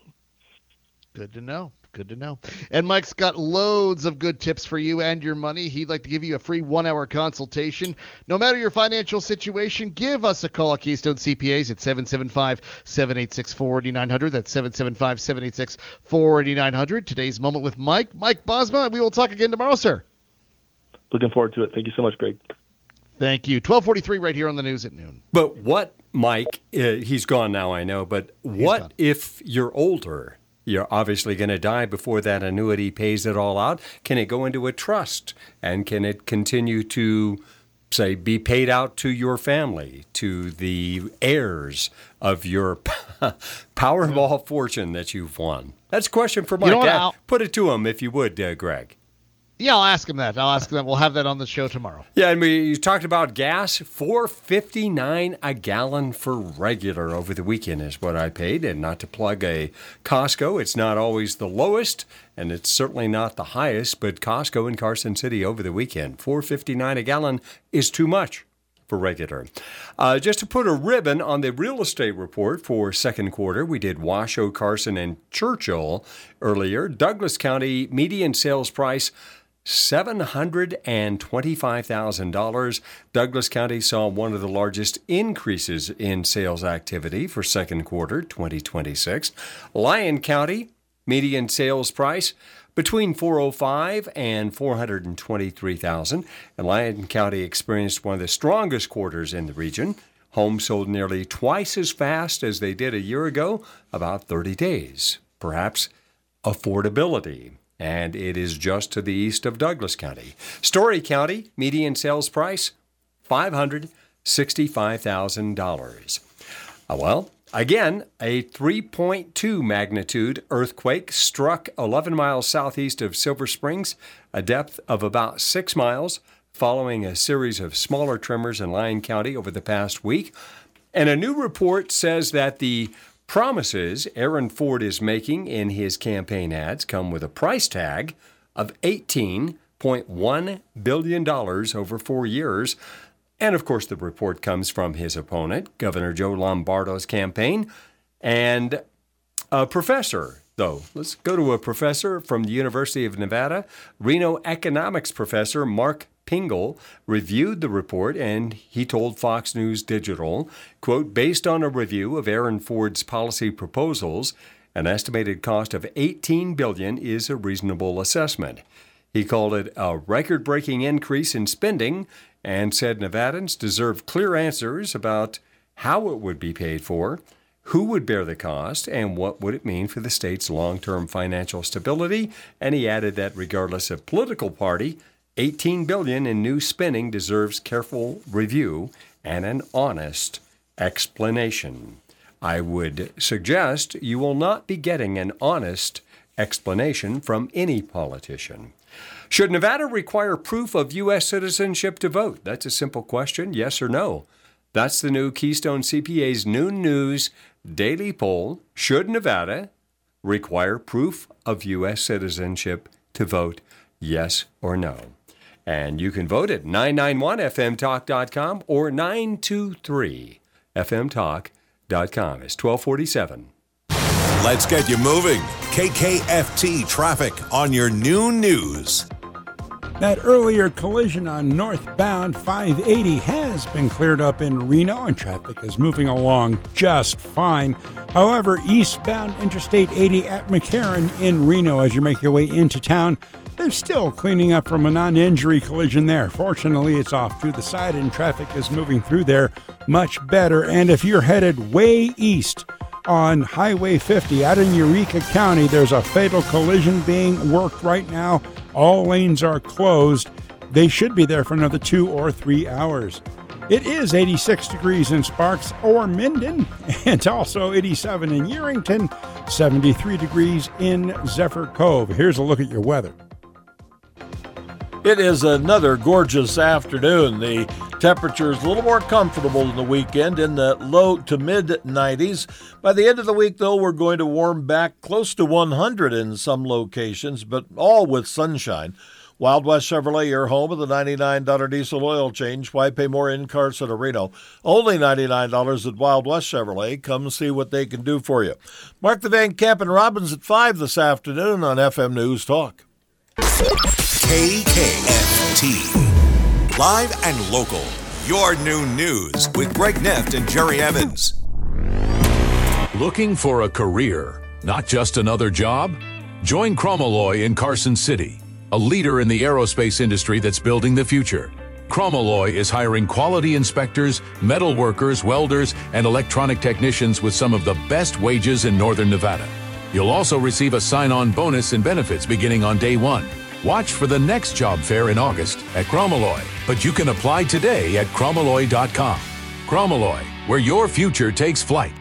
Good to know. Good to know. And Mike's got loads of good tips for you and your money. He'd like to give you a free one-hour consultation. No matter your financial situation, give us a call at Keystone C P As at seven seven five, seven eight six, four nine zero zero. That's seven seven five, seven eight six, four nine zero zero. Today's Moment with Mike. Mike Bosma, we will talk again tomorrow, sir. Looking forward to it. Thank you so much, Greg. Thank you. twelve forty-three right here on the news at noon. But what, Mike, uh, he's gone now, I know, but what if you're older? You're obviously going to die before that annuity pays it all out. Can it go into a trust? And can it continue to, say, be paid out to your family, to the heirs of your Powerball fortune that you've won? That's a question for Mike. You know uh, Put it to him, if you would, uh, Greg. Yeah, I'll ask him that. I'll ask him that. We'll have that on the show tomorrow. Yeah, and we you talked about gas. four fifty-nine a gallon for regular over the weekend is what I paid. And not to plug a Costco, it's not always the lowest, and it's certainly not the highest, but Costco in Carson City over the weekend, four fifty-nine a gallon is too much for regular. Uh, just to put a ribbon on the real estate report for second quarter, we did Washoe, Carson, and Churchill earlier. Douglas County median sales price seven hundred twenty-five thousand dollars. Douglas County saw one of the largest increases in sales activity for second quarter twenty twenty-six. Lyon County, median sales price between four hundred five thousand dollars and four hundred twenty-three thousand dollars. And Lyon County experienced one of the strongest quarters in the region. Homes sold nearly twice as fast as they did a year ago, about thirty days. Perhaps affordability. And it is just to the east of Douglas County. Story County, median sales price, five hundred sixty-five thousand dollars. Uh, well, Again, a three point two magnitude earthquake struck eleven miles southeast of Silver Springs, a depth of about six miles, following a series of smaller tremors in Lyon County over the past week. And a new report says that the promises Aaron Ford is making in his campaign ads come with a price tag of eighteen point one billion dollars over four years. And, of course, the report comes from his opponent, Governor Joe Lombardo's campaign, and a professor, though. Let's go to a professor from the University of Nevada. Reno economics professor Mark Pingle reviewed the report, and he told Fox News Digital, quote, based on a review of Aaron Ford's policy proposals, an estimated cost of eighteen billion dollars is a reasonable assessment. He called it a record-breaking increase in spending and said Nevadans deserve clear answers about how it would be paid for, who would bear the cost, and what would it mean for the state's long-term financial stability. And he added that regardless of political party, eighteen billion dollars in new spending deserves careful review and an honest explanation. I would suggest you will not be getting an honest explanation from any politician. Should Nevada require proof of U S citizenship to vote? That's a simple question, yes or no. That's the new Keystone C P A's Noon News daily poll. Should Nevada require proof of U S citizenship to vote, yes or no? And you can vote at nine nine one F M talk dot com or nine two three F M talk dot com. It's twelve forty-seven. Let's get you moving. K K F T traffic on your Noon News. That earlier collision on northbound five eighty has been cleared up in Reno, and traffic is moving along just fine. However, eastbound Interstate eighty at McCarran in Reno, as you make your way into town, they're still cleaning up from a non-injury collision there. Fortunately, it's off to the side, and traffic is moving through there much better. And if you're headed way east on Highway fifty out in Eureka County, there's a fatal collision being worked right now. All lanes are closed. They should be there for another two or three hours. It is eighty-six degrees in Sparks or Minden, and also eighty-seven in Yerington, seventy-three degrees in Zephyr Cove. Here's a look at your weather. It is another gorgeous afternoon. The temperature is a little more comfortable than the weekend in the low to mid nineties. By the end of the week, though, we're going to warm back close to one hundred in some locations, but all with sunshine. Wild West Chevrolet, your home of the ninety-nine dollars diesel oil change. Why pay more in cars at Reno? Only ninety-nine dollars at Wild West Chevrolet. Come see what they can do for you. Mark the Van Camp and Robbins at five this afternoon on F M News Talk. K K F T. Live and local. Your Noon News with Greg Neft and Jerry Evans. Looking for a career, not just another job? Join Chromalloy in Carson City, a leader in the aerospace industry that's building the future. Chromalloy is hiring quality inspectors, metal workers, welders, and electronic technicians with some of the best wages in Northern Nevada. You'll also receive a sign-on bonus and benefits beginning on day one. Watch for the next job fair in August at Chromalloy, but you can apply today at chromalloy dot com. Chromalloy, where your future takes flight.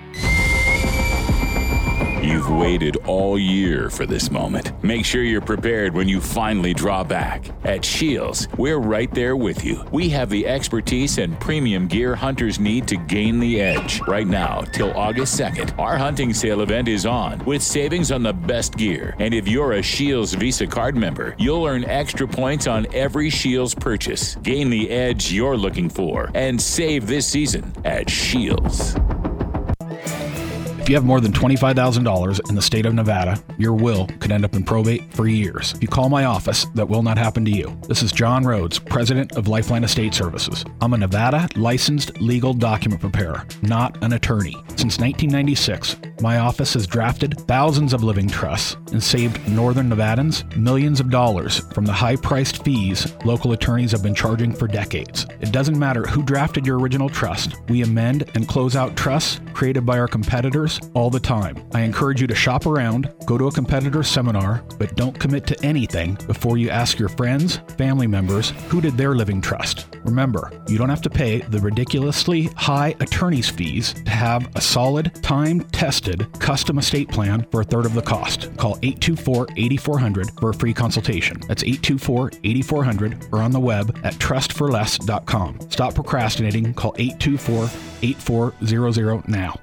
You've waited all year for this moment. Make sure you're prepared when you finally draw back. At Shields, we're right there with you. We have the expertise and premium gear hunters need to gain the edge. Right now, till August second, our hunting sale event is on with savings on the best gear. And if you're a Shields Visa card member, you'll earn extra points on every Shields purchase. Gain the edge you're looking for and save this season at Shields. If you have more than twenty-five thousand dollars in the state of Nevada, your will could end up in probate for years. If you call my office, that will not happen to you. This is John Rhodes, president of Lifeline Estate Services. I'm a Nevada licensed legal document preparer, not an attorney. Since nineteen ninety-six, My office has drafted thousands of living trusts and saved Northern Nevadans millions of dollars from the high-priced fees local attorneys have been charging for decades. It doesn't matter who drafted your original trust. We amend and close out trusts created by our competitors all the time. I encourage you to shop around, go to a competitor seminar, but don't commit to anything before you ask your friends, family members, who did their living trust. Remember, you don't have to pay the ridiculously high attorney's fees to have a solid, time-tested, custom estate plan for a third of the cost. Call eight two four, eight four zero zero for a free consultation. That's eight two four, eight four zero zero or on the web at trust for less dot com. Stop procrastinating. Call eight two four, eight four zero zero now.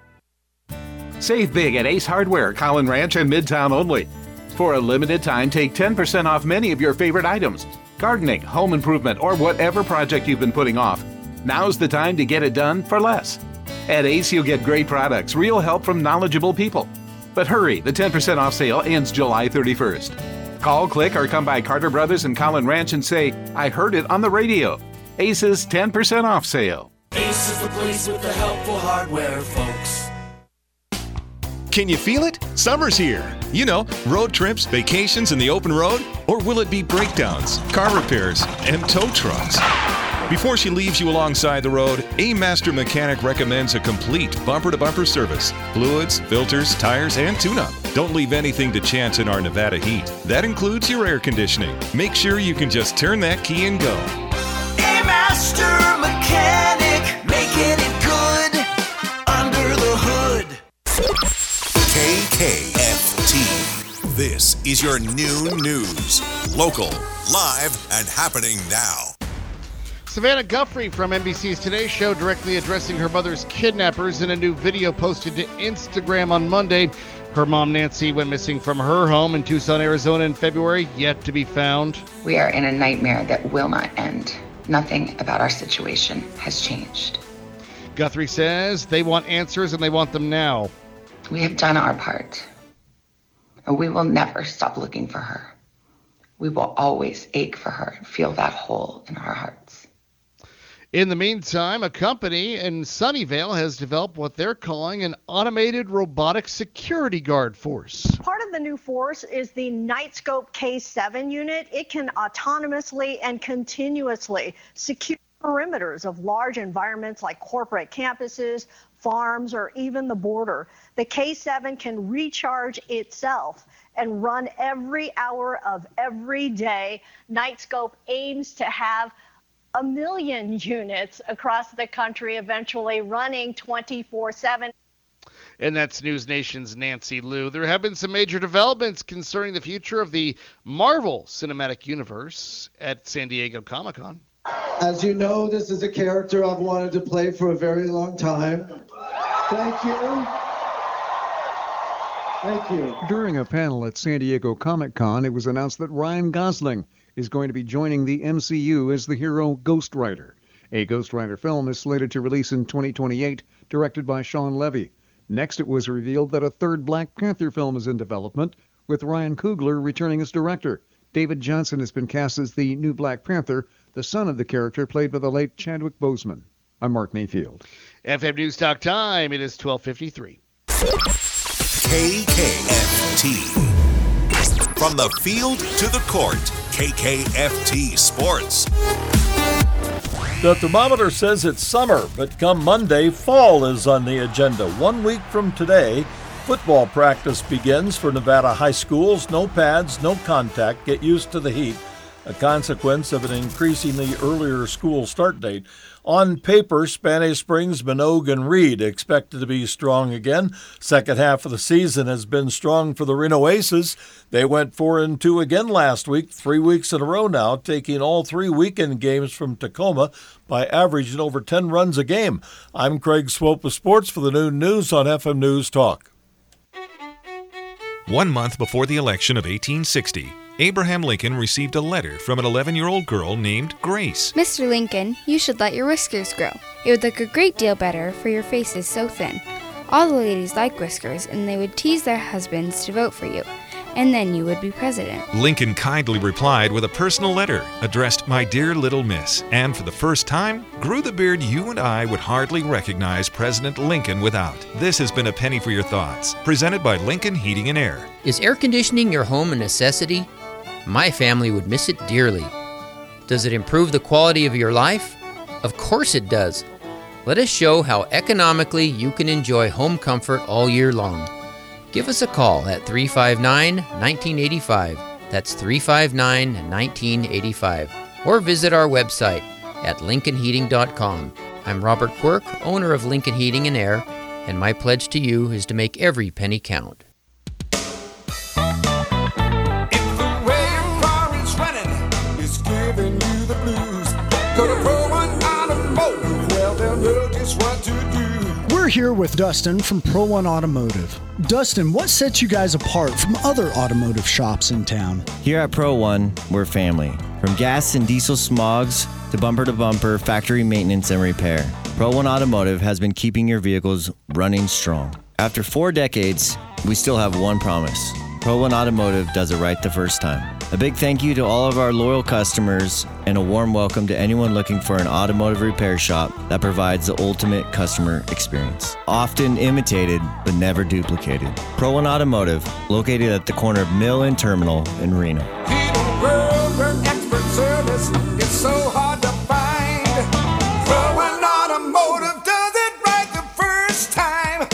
Save big at Ace Hardware, Collin Ranch, and Midtown only. For a limited time, take ten percent off many of your favorite items. Gardening, home improvement, or whatever project you've been putting off. Now's the time to get it done for less. At Ace, you'll get great products, real help from knowledgeable people. But hurry, the ten percent off sale ends July thirty-first. Call, click, or come by Carter Brothers and Collin Ranch and say, I heard it on the radio. Ace's ten percent off sale. Ace is the place with the helpful hardware, folks. Can you feel it? Summer's here. You know, road trips, vacations in the open road? Or will it be breakdowns, car repairs, and tow trucks? Before she leaves you alongside the road, A Master Mechanic recommends a complete bumper-to-bumper service. Fluids, filters, tires, and tune-up. Don't leave anything to chance in our Nevada heat. That includes your air conditioning. Make sure you can just turn that key and go. A Master Mechanic, making it good under the hood. K K F T. This is your new news. Local, live, and happening now. Savannah Guthrie from N B C's Today Show directly addressing her mother's kidnappers in a new video posted to Instagram on Monday. Her mom, Nancy, went missing from her home in Tucson, Arizona in February, yet to be found. We are in a nightmare that will not end. Nothing about our situation has changed. Guthrie says they want answers and they want them now. We have done our part. We will never stop looking for her. We will always ache for her and feel that hole in our hearts. In the meantime, a company in Sunnyvale has developed what they're calling an automated robotic security guard force. Part of the new force is the Nightscope K seven unit. It can autonomously and continuously secure perimeters of large environments like corporate campuses, farms, or even the border. The K seven can recharge itself and run every hour of every day. Nightscope aims to have a million units across the country, eventually running twenty-four seven. And that's News Nation's Nancy Liu. There have been some major developments concerning the future of the Marvel Cinematic Universe at San Diego Comic-Con. As you know, this is a character I've wanted to play for a very long time. Thank you. Thank you. During a panel at San Diego Comic-Con, it was announced that Ryan Gosling is going to be joining the M C U as the hero Ghost Rider. A Ghost Rider film is slated to release in twenty twenty-eight, directed by Sean Levy. Next, it was revealed that a third Black Panther film is in development, with Ryan Coogler returning as director. David Johnson has been cast as the new Black Panther, the son of the character played by the late Chadwick Boseman. I'm Mark Mayfield. F M News Talk time. It is twelve fifty-three. K K F T. From the field to the court, K K F T Sports. The thermometer says it's summer, but come Monday, fall is on the agenda. One week from today, football practice begins for Nevada high schools. No pads, no contact. Get used to the heat, a consequence of an increasingly earlier school start date. On paper, Spanish Springs, Minogue, and Reed expected to be strong again. Second half of the season has been strong for the Reno Aces. They went four and two again last week, three weeks in a row now, taking all three weekend games from Tacoma by averaging over ten runs a game. I'm Craig Swope with Sports for the Noon News on F M News Talk. One month before the election of eighteen sixty, Abraham Lincoln received a letter from an eleven-year-old girl named Grace. Mister Lincoln, you should let your whiskers grow. It would look a great deal better, for your face is so thin. All the ladies like whiskers, and they would tease their husbands to vote for you. and then you would be president. Lincoln kindly replied with a personal letter addressed My Dear Little Miss, and for the first time, grew the beard you and I would hardly recognize President Lincoln without. This has been A Penny for Your Thoughts, presented by Lincoln Heating and Air. Is air conditioning your home a necessity? My family would miss it dearly. Does it improve the quality of your life? Of course it does. Let us show how economically you can enjoy home comfort all year long. Give us a call at three five nine, one nine eight five. That's three five nine, one nine eight five. Or visit our website at lincoln heating dot com. I'm Robert Quirk, owner of Lincoln Heating and Air, and my pledge to you is to make every penny count. We're here with Dustin from Pro One Automotive. Dustin, what sets you guys apart from other automotive shops in town? Here at Pro One, we're family. From gas and diesel smogs to bumper-to-bumper factory maintenance and repair, Pro One Automotive has been keeping your vehicles running strong. After four decades, we still have one promise. Pro One Automotive does it right the first time. A big thank you to all of our loyal customers and a warm welcome to anyone looking for an automotive repair shop that provides the ultimate customer experience. Often imitated, but never duplicated. Pro One Automotive, located at the corner of Mill and Terminal in Reno. Expert service is so hard to find. Pro One Automotive does it right the first time.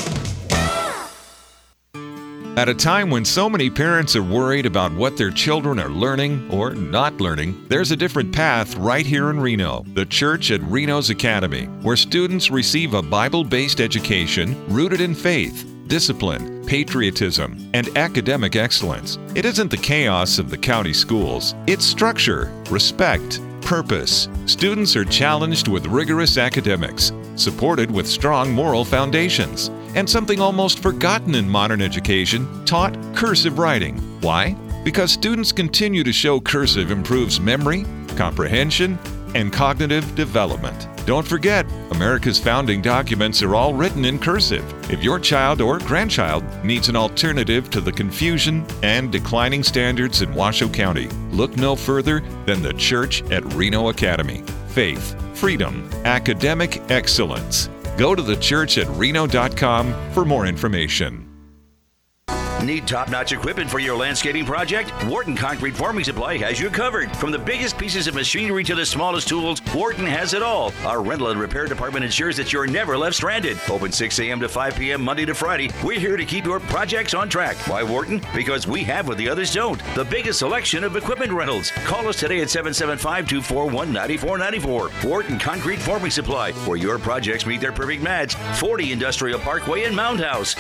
At a time when so many parents are worried about what their children are learning or not learning, there's a different path right here in Reno. The Church at Reno's Academy, where students receive a Bible-based education rooted in faith, discipline, patriotism, and academic excellence. It isn't the chaos of the county schools. It's structure, respect, purpose. Students are challenged with rigorous academics, supported with strong moral foundations, and something almost forgotten in modern education, taught cursive writing. Why? Because students continue to show cursive improves memory, comprehension, and cognitive development. Don't forget, America's founding documents are all written in cursive. If your child or grandchild needs an alternative to the confusion and declining standards in Washoe County, look no further than the Church at Reno Academy. Faith, freedom, academic excellence. Go to the church at reno dot com for more information. Need top-notch equipment for your landscaping project? Wharton Concrete Forming Supply has you covered. From the biggest pieces of machinery to the smallest tools, Wharton has it all. Our rental and repair department ensures that you're never left stranded. Open six a.m. to five p.m. Monday to Friday. We're here to keep your projects on track. Why Wharton? Because we have what the others don't. The biggest selection of equipment rentals. Call us today at seven seven five, two four one, nine four nine four. Wharton Concrete Forming Supply, where your projects meet their perfect match. forty Industrial Parkway in Mound House.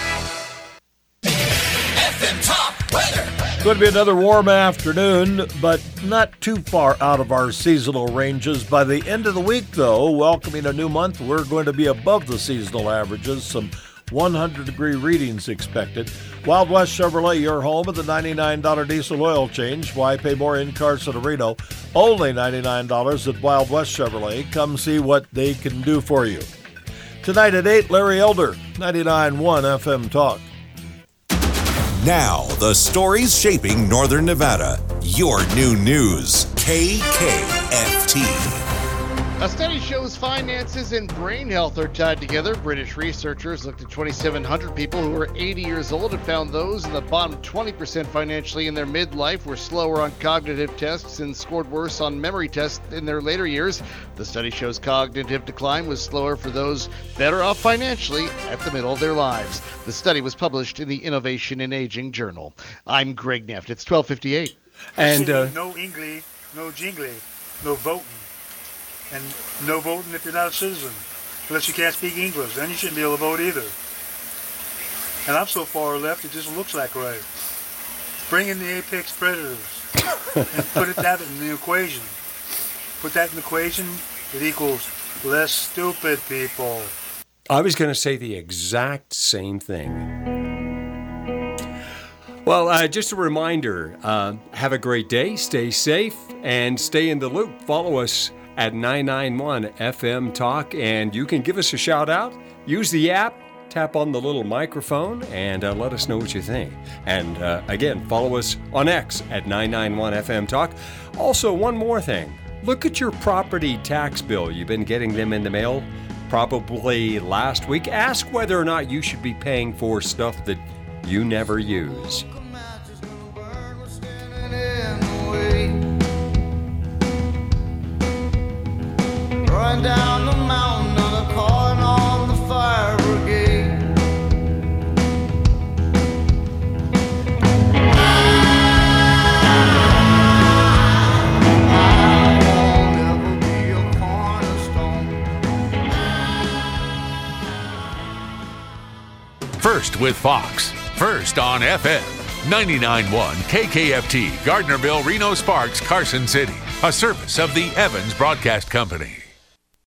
F M Top Weather. It's going to be another warm afternoon, but not too far out of our seasonal ranges. By the end of the week, though, welcoming a new month, we're going to be above the seasonal averages. Some one hundred degree readings expected. Wild West Chevrolet, your home of the ninety-nine dollars diesel oil change. Why pay more in Carson to Reno? Only ninety-nine dollars at Wild West Chevrolet. Come see what they can do for you. Tonight at eight, Larry Elder, ninety-nine point one F M Talk. Now, the stories shaping Northern Nevada. Your new news, K K F T. A study shows finances and brain health are tied together. British researchers looked at twenty-seven hundred people who were eighty years old and found those in the bottom twenty percent financially in their midlife were slower on cognitive tests and scored worse on memory tests in their later years. The study shows cognitive decline was slower for those better off financially at the middle of their lives. The study was published in the Innovation in Aging Journal. I'm Greg Neft. It's twelve fifty-eight. And uh, no English, no jingly, no voting. And no voting if you're not a citizen, unless you can't speak English. Then you shouldn't be able to vote either. And I'm so far left, it just looks like right. Bring in the apex predators and put it that in the equation. Put that in the equation, it equals less stupid people. I was going to say the exact same thing. Well, uh, just a reminder, uh, have a great day, stay safe, and stay in the loop. Follow us at nine nine one F M Talk, and you can give us a shout out. Use the app, tap on the little microphone and uh, let us know what you think. And uh, again, follow us on X at nine nine one F M Talk. Also, one more thing. Look at your property tax bill. You've been getting them in the mail probably last week. Ask whether or not you should be paying for stuff that you never use. Run down the mountain to the calling on the fire brigade. First with Fox. First on F M. ninety-nine point one K K F T, Gardnerville, Reno Sparks, Carson City. A service of the Evans Broadcast Company.